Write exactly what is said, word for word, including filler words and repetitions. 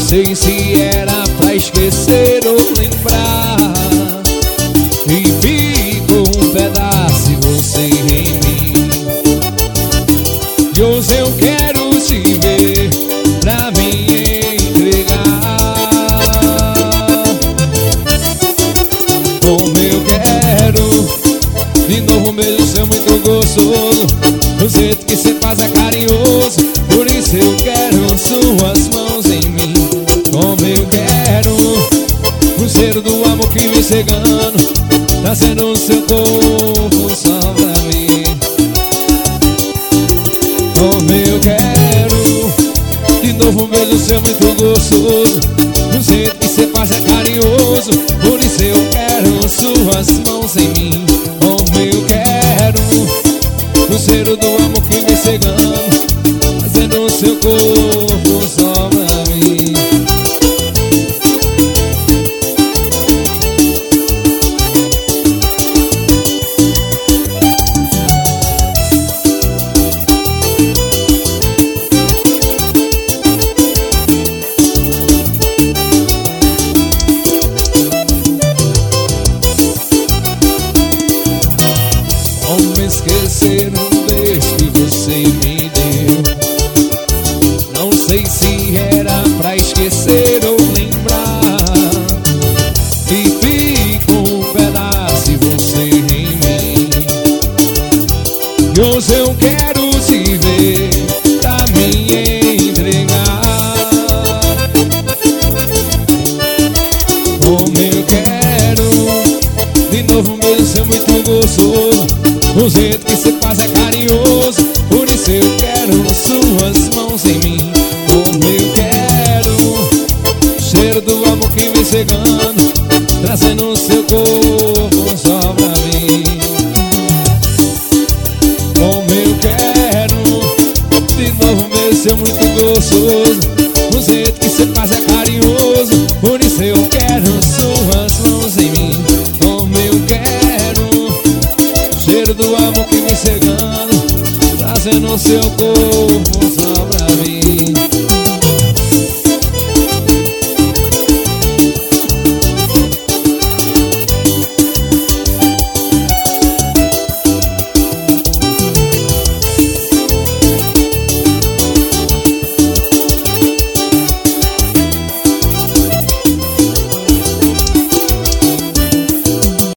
sei se era pra esquecer ou lembrar. E ficou um pedaço de você em mim. E hoje eu quero te ver pra me entregar. Como eu quero de novo um beijo seu muito gostoso. O jeito que cê faz é carinhoso, por isso eu quero suas mãos em mim. Como eu quero o cheiro do amor que vem chegando, trazendo o seu corpo só pra mim. Como eu quero de novo um beijo seu muito gostoso. O jeito que cê faz é carinhoso, por isso eu quero suas mãos em mim. Como eu quero o cheiro do amor que vem chegando, fazendo o seu corpo só pra mim. Como esquecer um beijo que você me deu? Não sei se era pra esquecer ou lembrar. E fica um pedaço de você em mim. E hoje eu quero te ver pra me entregar. Como eu quero de novo um beijo seu muito gostoso. O jeito que cê faz é carinhoso, por isso eu quero suas mãos em mim. Como eu quero o cheiro do amor que vem chegando, trazendo o seu corpo só pra mim. Como eu quero de novo um beijo seu muito gostoso. O jeito que cê faz é carinhoso, por isso eu quero suas mãos em mim. Como eu quero cheiro do amor que vem chegando, trazendo o seu corpo